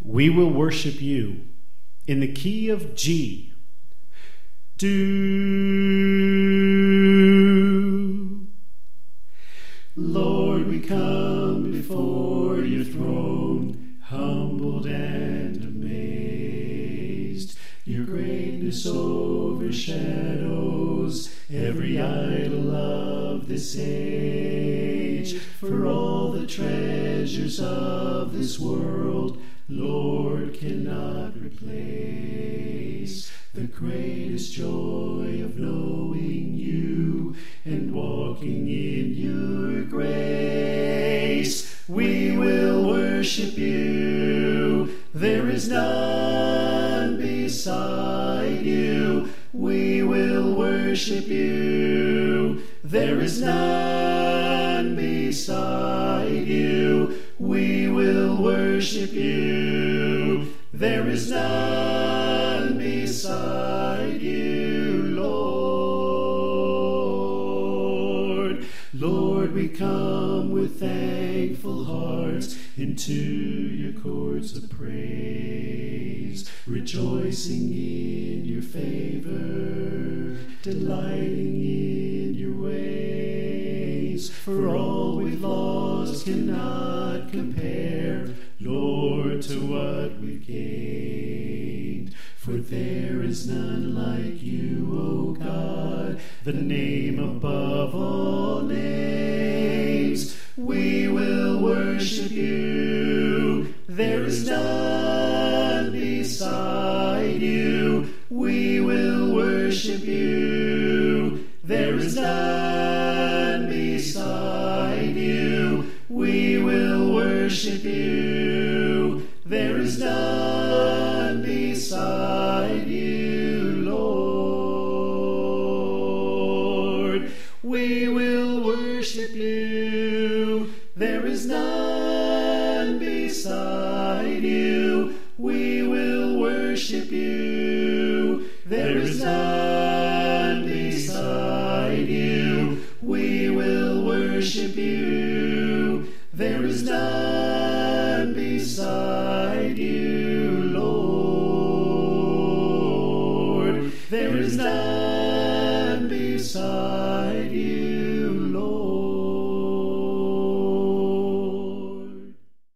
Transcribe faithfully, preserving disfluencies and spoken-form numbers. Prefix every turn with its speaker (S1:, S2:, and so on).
S1: we will worship you in the key of G. Do. Lord, we come before your throne, humbled and amazed. Your greatness overshadows every idol of this age. For all the treasures of this world, Lord, cannot replace the greatest joy of knowing you and walking in your grace. We will worship you. There is none beside you. We will worship you. There is none beside you. We will worship you. There is none beside you, Lord. Lord, we come with thankful hearts into your courts of praise, rejoicing in your favor, delighting in your ways. For all we've lost cannot compare, Lord, to what we've gained. For there is none like you, O God, the name above all names. We will worship you. There is none beside you. We will worship you. There is none beside you. We will worship you. There is none beside you, Lord. We will worship you. There is none beside you. We will worship you. There is none beside you. We will worship you. There is none beside you, Lord. There is none beside